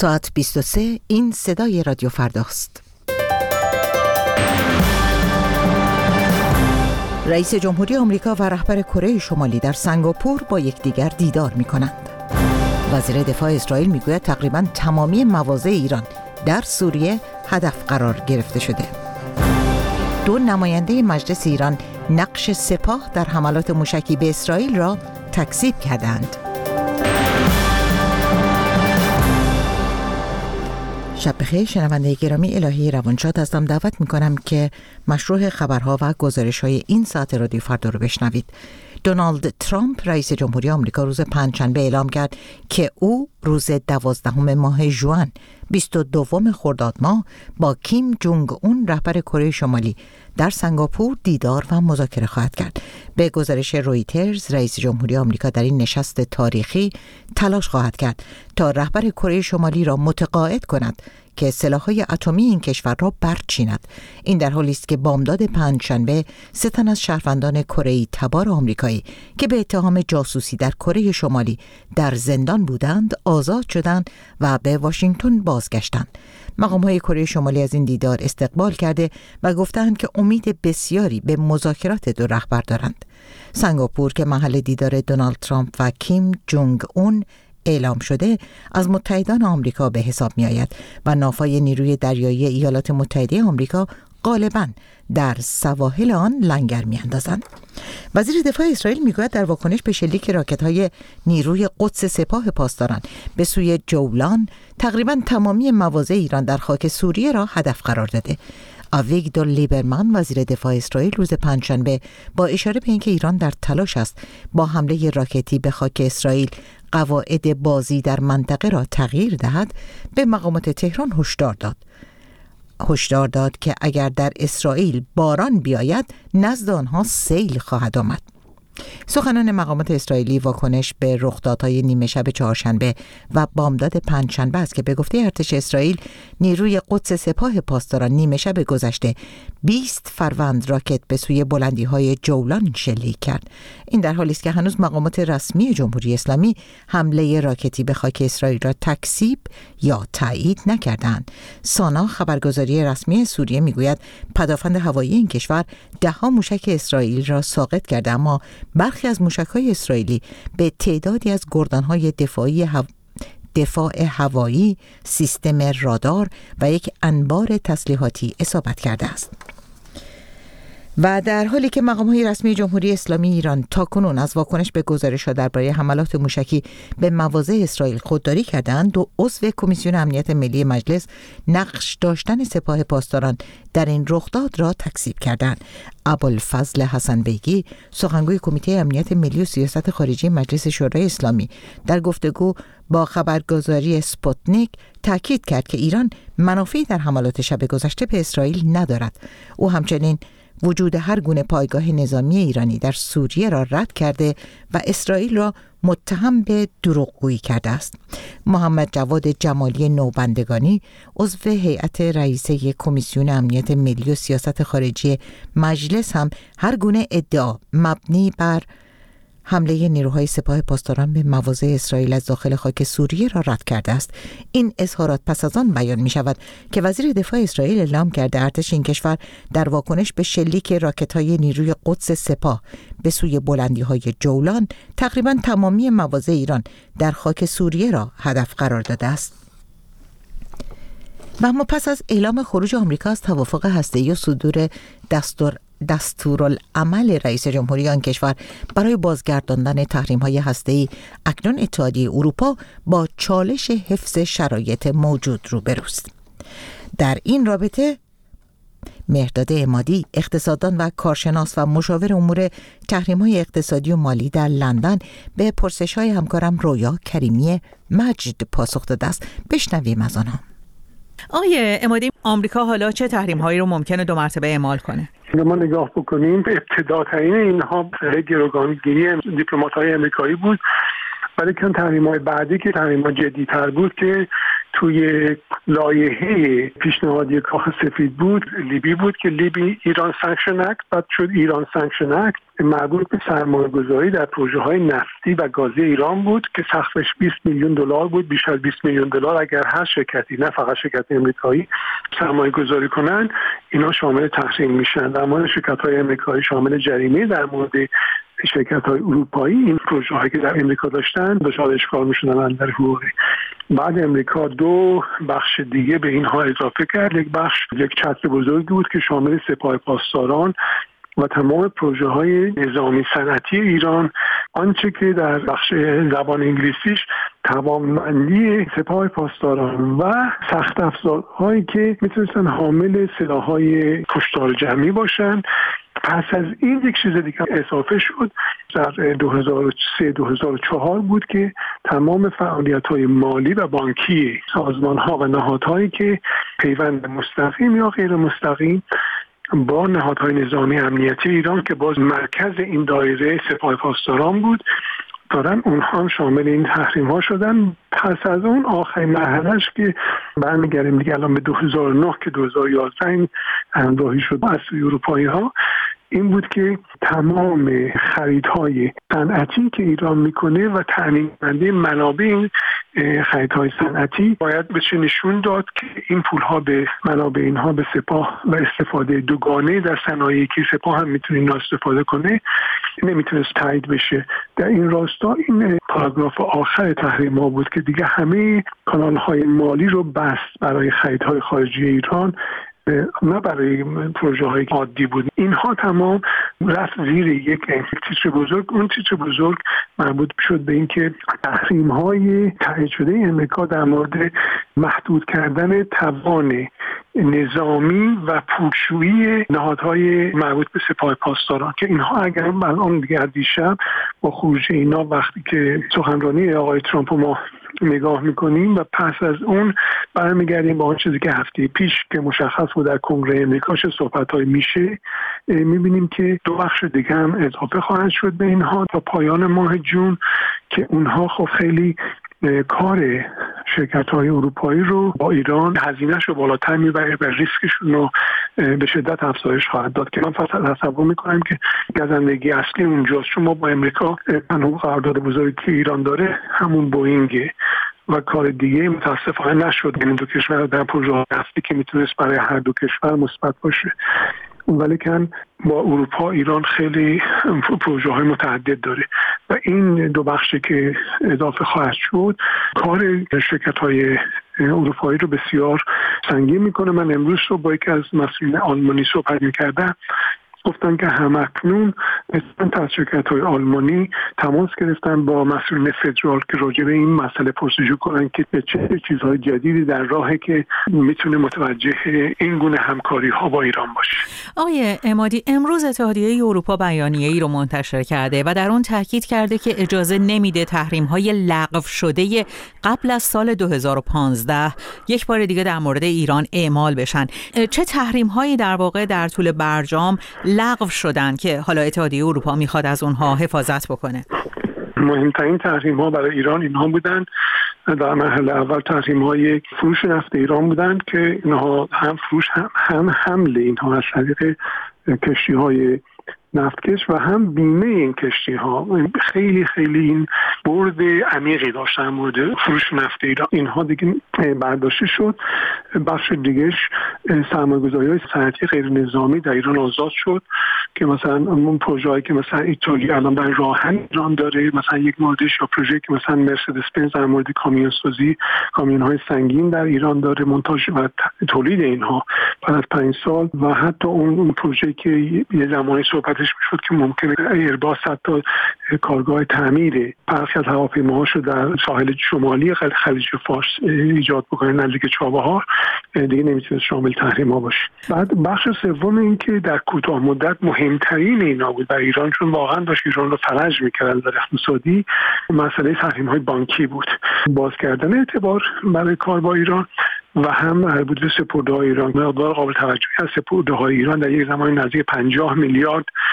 ساعت 23 این صدای رادیو فرداست. رئیس جمهوری آمریکا و رهبر کره شمالی در سنگاپور با یکدیگر دیدار می‌کنند. وزیر دفاع اسرائیل میگوید تقریباً تمامی مواضع ایران در سوریه هدف قرار گرفته شده. دو نماینده مجلس ایران نقش سپاه در حملات موشکی به اسرائیل را تکذیب کردند. شب بخیر شنونده گرامی، الهی روانشاد هستم. دعوت میکنم که مشروع خبرها و گزارش‌های این ساعت رادیو فردا رو بشنوید. دونالد ترامپ رئیس جمهوری آمریکا روز پنجشنبه اعلام کرد که او روز 12 ماه ژوئن 22 خرداد ماه با کیم جونگ اون رهبر کره شمالی در سنگاپور دیدار و مذاکره خواهد کرد. به گزارش رویترز رئیس جمهوری آمریکا در این نشست تاریخی تلاش خواهد کرد تا رهبر کره شمالی را متقاعد کند که سلاح‌های اتمی این کشور را برچیند. این در حالی است که بامداد پنجشنبه 3 تن از شهروندان کره‌ای تبار آمریکایی که به اتهام جاسوسی در کره شمالی در زندان بودند آزاد شدند و به واشنگتن بازگشتند. مقام‌های کره شمالی از این دیدار استقبال کرده و گفتند که امید بسیاری به مذاکرات دو رهبر دارند. سنگاپور که محل دیدار دونالد ترامپ و کیم جونگ اون اعلام شده از متحدان آمریکا به حساب می آید و ناوهای نیروی دریایی ایالات متحده آمریکا غالباً در سواحل آن لنگر می اندازند. وزیر دفاع اسرائیل میگوید در واکنش به شلیک راکت‌های نیروی قدس سپاه پاسداران به سوی جولان تقریباً تمامی مواضع ایران در خاک سوریه را هدف قرار داده. آویگدور لیبرمن وزیر دفاع اسرائیل روز پنجشنبه با اشاره به اینکه ایران در تلاش است با حمله راکتی به خاک اسرائیل قواعد بازی در منطقه را تغییر دهد به مقامات تهران هشدار داد که اگر در اسرائیل باران بیاید نزد آنها سیل خواهد آمد. سخنان مقامات اسرائیلی واکنش به رخدادهای نیمه شب چهارشنبه و بامداد پنجشنبه است که به گفته ارتش اسرائیل نیروی قدس سپاه پاسداران نیمه شب گذشته 20 فروند راکت به سوی بلندی‌های جولان شلیک کرد. این در حالی است که هنوز مقامات رسمی جمهوری اسلامی حمله راکتی به خاک اسرائیل را تکذیب یا تایید نکردند. سانا خبرگزاری رسمی سوریه میگوید پدافند هوایی این کشور 10 موشک اسرائیل را ساقط کرده، اما برخی از موشک‌های اسرائیلی به تعدادی از گردن‌های دفاع هوایی، سیستم رادار و یک انبار تسلیحاتی اصابت کرده است. و در حالی که مقام‌های رسمی جمهوری اسلامی ایران تاکنون از واکنش به گزارش‌ها درباره حملات موشکی به مواضع اسرائیل خودداری کردند، دو عضو کمیسیون امنیت ملی مجلس نقش داشتن سپاه پاسداران در این رخداد را تکذیب کردند. ابوالفضل حسن بیگی سخنگوی کمیته امنیت ملی و سیاست خارجی مجلس شورای اسلامی در گفتگو با خبرگزاری اسپوتنیک تاکید کرد که ایران منافعی در حملات شب گذشته به اسرائیل ندارد. او همچنین وجود هر گونه پایگاه نظامی ایرانی در سوریه را رد کرده و اسرائیل را متهم به دروغگویی کرده است. محمد جواد جمالی نوبندگانی عضو هیئت رئیسه کمیسیون امنیت ملی و سیاست خارجی مجلس هم هر گونه ادعا مبنی بر حمله نیروهای سپاه پاسداران به مواضع اسرائیل از داخل خاک سوریه را رد کرده است. این اظهارات پس از آن بیان می شود که وزیر دفاع اسرائیل اعلام کرده ارتش این کشور در واکنش به شلیک راکت‌های نیروی قدس سپاه به سوی بلندی‌های جولان تقریباً تمامی مواضع ایران در خاک سوریه را هدف قرار داده است. و اما پس از اعلام خروج آمریکا از توافق هسته‌ای و صدور دستورالعمل رئیس جمهوری آن کشور برای بازگرداندن تحریم‌های هسته‌ای، اکنون اتحادیه اروپا با چالش حفظ شرایط موجود روبروست. در این رابطه مهرداد عمادی اقتصاددان و کارشناس و مشاور امور تحریم‌های اقتصادی و مالی در لندن به پرسش‌های همکارم رویا کریمی مجد پاسخ داده است. بشنویم از آنها. آقای عمادی، آمریکا حالا چه تحریم‌هایی رو ممکنه 2 مرتبه اعمال کنه؟ ما نگاه بکنیم ابتداترین اینها گروگانگیری دیپلمات‌های آمریکایی بود، ولی که تحریم‌های بعدی که تحریم‌ها جدی‌تر بود که توی لایحه پیشنهادی کاخ سفید بود لیبی بود که لیبی ایران سانکشن اکت، بعد شد ایران سانکشن اکت، مربوط به سرمایه‌گذاری در پروژه‌های نفتی و گازی ایران بود که سقفش 20 میلیون دلار بود. بیش از 20 میلیون دلار اگر هر شرکتی، نه فقط شرکت امریکایی، سرمایه‌گذاری کنن، اینا شامل تحریم میشن. در مورد شرکت‌های امریکایی شامل جریمه، در مورد شرکت‌های اروپایی این پروژه‌هایی که در امریکا داشتن دچار اشکال می‌شدن در حقوقی. بعد امریکا دو بخش دیگه به اینها اضافه کرد. یک بخش یک چتر بزرگی بود که شامل سپاه پاسداران و تمام پروژه‌های نظامی صنعتی ایران، آنچه که در بخش زبان انگلیسیش توانمندی سپاه پاسداران و سخت افزارهایی که میتونستن حامل سلاح‌های کشتار جمعی باشن. پس از این یک چیز دیگه اضافه شد. در 2003-2004 بود که تمام فعالیت‌های مالی و بانکی سازمان‌ها و نهادهایی که پیوند مستقیم یا غیر مستقیم با نهادهای نظامی امنیتی ایران که باز مرکز این دایره سپاه پاسداران بود دارن، اونها هم شامل این تحریم ها شدن. پس از اون آخرین مرحلهش که برمیگردیم دیگه الان به 2009 که 2011 این همراهی شد از اروپایی ها، این بود که تمام خریدهای صنعتی که ایران میکنه و تامین کننده منابع این خریدهای صنعتی باید بشه نشون داد که این پولها به منابع اینها به سپاه و استفاده دوگانه در صنایعی که سپاه هم میتونه اینا استفاده کنه نمیتونست تایید بشه. در این راستا این پاراگراف آخر تحریم ها بود که دیگه همه کانال های مالی رو بست برای خریدهای خارجی ایران، نه برای پروژه های عادی بود. اینها تمام رفت زیر یک تیتر بزرگ. اون تیتر بزرگ مربوط شد به اینکه تحریم های تایید شده امریکا در مورد محدود کردن توان نظامی و پولشویی نهادهای مربوط به سپاه پاسداران که اینها اگر الان دیگه دیشب با خروج اینا وقتی که سخنرانی آقای ترامپ ما نگاه میکنیم و پس از اون برمیگردیم با آن چیزی که هفته پیش که مشخص بود در کنگره امریکا چه صحبت‌های میشه، میبینیم که دو بخش دیگه هم اضافه خواهد شد به اینها تا پایان ماه جون که اونها خب خیلی کار شرکت‌های اروپایی رو با ایران هزینه‌اش رو بالاتر میبره و ریسکشون رو به شدت افزایش خواهد داد که من فقط تصور میکنم که گزندگی اصلی اونجاست. چون ما با امریکا تنها قرارداد بزرگی که ایران داره همون بوئینگ و کار دیگه متاسفانه نشد. این دو کشور در پروژه نفتی که میتونست برای هر دو کشور مثبت باشه، ولیکن با اروپا ایران خیلی پروژه های متعدد داره و این دو بخشی که اضافه خواهد شد کار شرکت های اروپایی رو بسیار سنگین میکنه. من امروز رو با یکی از مسئولین آلمانی صحبت میکردم، گفتن که همکنون از شرکت‌های آلمانی تماس گرفتن با مسئولین فدرال که راجع به این مسئله پرسجو کنن که چه چیزهای جدیدی در راهه که میتونه متوجه این گونه همکاری‌ها با ایران باشه. آقای عمادی، امروز اتحادیه اروپا بیانیه‌ای رو منتشر کرده و در اون تاکید کرده که اجازه نمیده تحریم‌های لغو شده قبل از سال 2015 یک بار دیگه در مورد ایران اعمال بشن. چه تحریم‌هایی در واقع در طول برجام لغو شدن که حالا اتحادیه اروپا میخواد از اونها حفاظت بکنه؟ مهمترین تحریم ها برای ایران اینها بودن. در مرحله اول تحریم های فروش نفت ایران بودن که اینها هم فروش هم حمل اینها از طریق کشتی های نفتکش و هم بیمه این کشتی ها. خیلی خیلی این برد عمیقی داشتن مورد فروش نفت ایران. اینها دیگه برداشته شد. بخش دیگهش سرمایه‌گذاری‌های صنعتی غیر نظامی در ایران آزاد شد که مثلا اون پروژه‌ای که مثلا ایتالیا الان در راهن ایران داره، مثلا یک موردش یا پروژه‌ای که مثلا مرسدس بنز در مورد کامیون سازی کامیون‌های سنگین در ایران داره، مونتاژ و تولید اینها بعد از 5 سال، و حتی اون پروژه‌ای که یه زمانی صحبتش میشد که ممکنه ایرباس حتی کارگاه تعمیر برخی از هواپیماهاشو در ساحل شمالی خلیج فارس ایجاد بکنه نزدیک چابهار، دیگه نمیتونه شامل تحریم ها باشه. بعد بخش سوم این که در کوتاه مدت مهمترین اینا بود برای ایران، چون واقعا داشت ایران رو فلج میکرد در اقتصادی، مسئله تحریم های بانکی بود. باز کردن اعتبار برای کار با ایران و هم مربوط به سپرده‌های ایران. مقدار قابل توجهی از سپرده‌های ایران در یک زمان نزدیک 50 میلیارد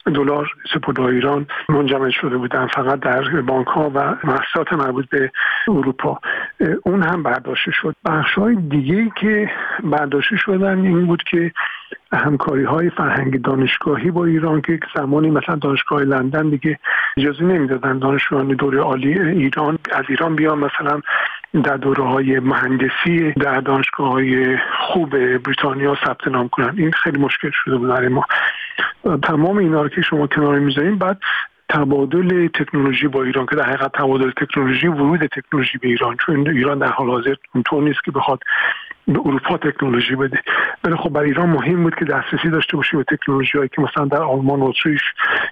دلار سپرده‌های ایران منجمد شده بودن فقط در بانک‌ها و مؤسسات مربوط به اروپا. اون هم برداشته شد. بخش‌های دیگه‌ای که برداشته شدن این بود که همکاری‌های فرهنگی دانشگاهی با ایران که زمانی مثلا دانشگاه لندن دیگه اجازه نمیدادن دانشجویان دوره عالی ایران از ایران بیان مثلا در دوره‌های مهندسی در دانشگاه‌های خوب بریتانیا ثبت نام کنن. این خیلی مشکل شده بود برای ما. تمام اینا رو که شما کنار می‌ذارین بعد تبادل تکنولوژی با ایران که در حقیقت تبادل تکنولوژی ورود تکنولوژی به ایران، چون ایران در حال حاضر اونطور نیست که بخواد به اروپا تکنولوژی بده، ولی خب برای ایران مهم بود که دسترسی داشته باشه به تکنولوژی‌هایی که مثلا در آلمان، اتریش،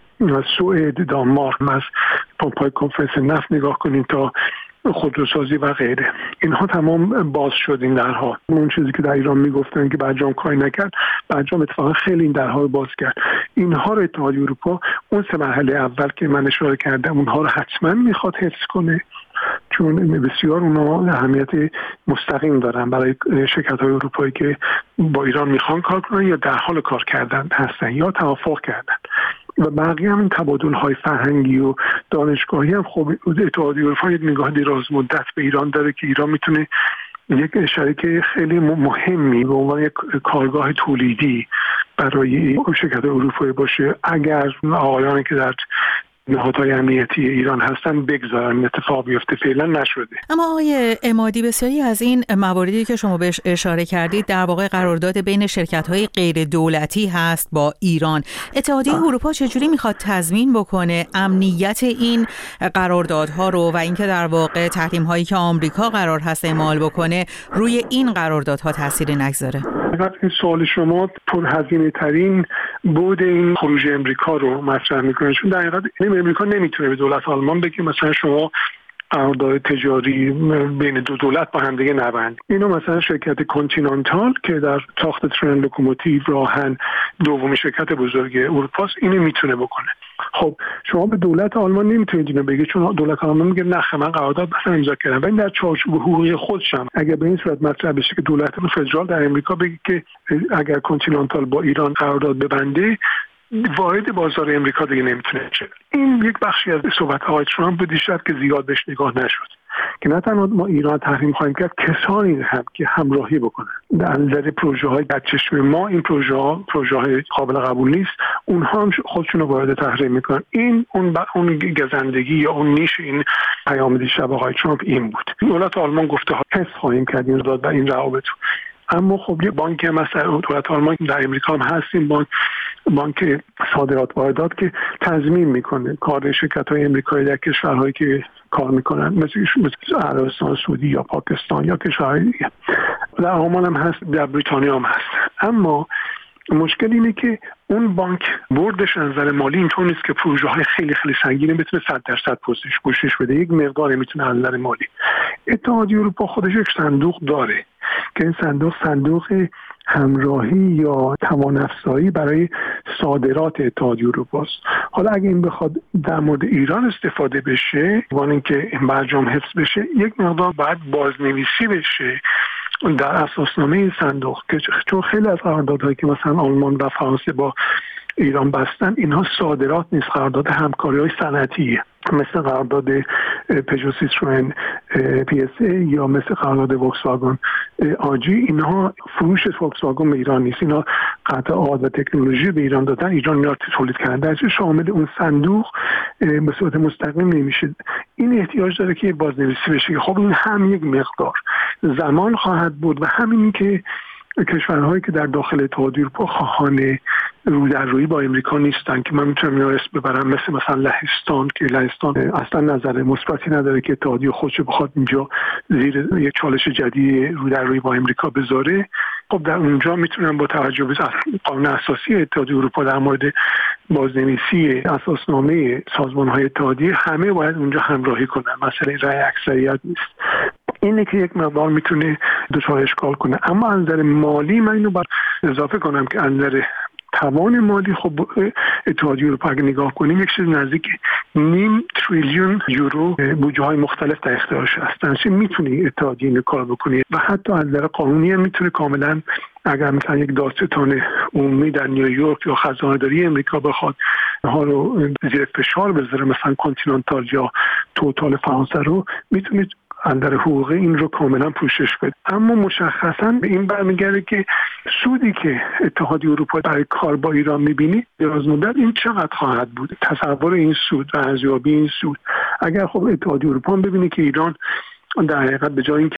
سوئد، دانمارک از پمپ‌های کنفرانس نفت نگاه کنین تا خودروسازی و غیره. اینها تمام باز شد این درها. اون چیزی که در ایران میگفتن که برجام کاری نکرد، برجام اتفاقا خیلی این درها رو باز کرد. اینها رو اتحادیه اروپا اون سه مرحله اول که من اشاره کردم اونها رو حتما میخواد حفظ کنه، چون بسیار اونا اهمیت مستقیم دارن برای شرکت‌های اروپایی که با ایران میخوان کار کنن یا در حال کار کردن هستن یا توافق کردن. و بقیه هم این تبادل‌های فرهنگی و دانشگاهی هم خب اتحادیه اروپا یک نگاه دراز مدت به ایران داره که ایران میتونه یک شریک خیلی مهمی به عنوان یک کارگاه تولیدی برای شرکت‌های اروپایی باشه اگر آقایانی که در نهادهای امنیتی ایران هستن بگذارن اتفاق بیفته. فعلا نشده. اما آقای عمادی بسیاری از این مواردی که شما بهش اشاره کردید در واقع قرارداد بین شرکت‌های غیر دولتی هست با ایران. اتحادیه اروپا چجوری میخواد تضمین بکنه امنیت این قراردادها رو و اینکه در واقع تحریم‌هایی که آمریکا قرار هست اعمال بکنه روی این قراردادها تأثیری نگذاره؟ این سوال شما پرهزینه ترین بود این خروج امریکا رو مطرح میکنه، چون در حقیقت امریکا نمیتونه به دولت آلمان بگه مثلا شما قرارداد تجاری بین دو دولت با هم دیگه نبند. اینو مثلا شرکت کانتیننتال که در ساخت ترن لوکوموتیو راهن دومین شرکت بزرگ اروپاست اینو میتونه بکنه. خب شما به دولت آلمان نمیتونید اینو بگید، چون دولت آلمان میگه نه من قرارداد مثلا امضا کردم. ولی در چارچوب حقوقی خودشم اگر به این صورت مطرح بشه که دولت فدرال در امریکا بگه که اگر کانتیننتال با ایران قرارداد ببنده وارد بازار امریکا دیگه نمیتونه شه. این یک بخشی از صحبت آقای ترامپ بود دیشب که زیاد بهش نگاه نشد که نه تنها ما ایران تحریم خواهیم کرد، کسانی هم که همراهی بکنن در نظر پروژه های در چشم ما این پروژه های قابل قبول نیست، اونها هم خودشون رو وارد تحریم میکنن. این اون گزندگی یا اون نیش این پیام دیشب آقای ترامپ این بود. دولت آلمان گفته ها حفظ خواهیم کرد این داد و این روابط. اما خب یه بانک مثلا دولت آلمان در امریکا هم هست، این بانک صادرات واردات که تضمین میکنه کار شرکت‌های امریکایی در کشورهایی که کار میکنن مثل عربستان سعودی یا پاکستان یا کشورهای دیگه. در آلمان هم هست، در بریتانیا هم هست. اما مشکل اینه که اون بانک بردش از نظر مالی اینطور نیست که پروژه های خیلی خیلی سنگینه بتونه 100% پوشش بده. یک مقداری میتونه از نظر مالی. اتحادیه اروپا خودش یک صندوق داره که این صندوق همراهی یا توان افزایی برای صادرات اتحادیه اروپا است. حالا اگه این بخواد در مورد ایران استفاده بشه وان اینکه این برجام حفظ بشه یک مقدار باید بازنویسی بشه در اساسنامه این صندوق، که چون خیلی از قراردادهایی که مثلا آلمان و فرانسه با ایران بستن اینها صادرات نیست، قرارداد همکاری‌های صنعتیه، مثل قرارداد پژو سیتروئن پی اس ای یا مثل قرارداد فولکس واگن آجی. اینها فروش فولکس واگن به ایران نیست، اینا قطعات و تکنولوژی به ایران دادن، ایران میاد تولید کردن، درش شامل اون صندوق به صورت مستقیم نمیشه. این احتیاج داره که بازنویسی بشه. خب این هم یک مقدار زمان خواهد بود و همین که کشورهایی که در داخل اتحادیه اروپا خواهان رودرویی با امریکا نیستن که من میتونم اینا اسم ببرم، مثلا لهستان که لهستان اصلا نظر مثبتی نداره که اتحادیه خودش بخواد اینجا زیر یک چالش جدید رودرویی با امریکا بذاره. خب در اونجا میتونم با توجه به قانون اساسی اتحادیه اروپا در مورد بازنویسی اساسنامه سازمان‌های اتحادیه همه باید اونجا همراهی کنن، مثلا رأی اکثریت نیست. اینه که یک مقدار میتونه دچار اشکال کنه. اما از نظر مالی من اینو باید اضافه کنم که از نظر توان مالی خب اتحادیه اروپا اگه نگاه کنیم یک چیز نزدیک 0.5 تریلیون یورو بودجه های مختلف در اختیارش هستن. میتونی اتحادیه اینو کار بکنی و حتی از نظر قانونی هم میتونه کاملا اگر مثلا یک دادستان عمومی در نیویورک یا خزانه داری امریکا بخواد ها رو زیر فشار بذاره، مثلا کانتیننتال یا توتال فرانسه رو، میتونید اندر حقوق این رو کاملا پوشش بده. اما مشخصا به این برمیگرده که سودی که اتحادیه اروپا برای کار با ایران میبینی دراز مدت این چقدر خواهد بود، تصور این سود و ارزیابی این سود. اگر خب اتحادیه اروپا ببینه که ایران در حقیقت به جای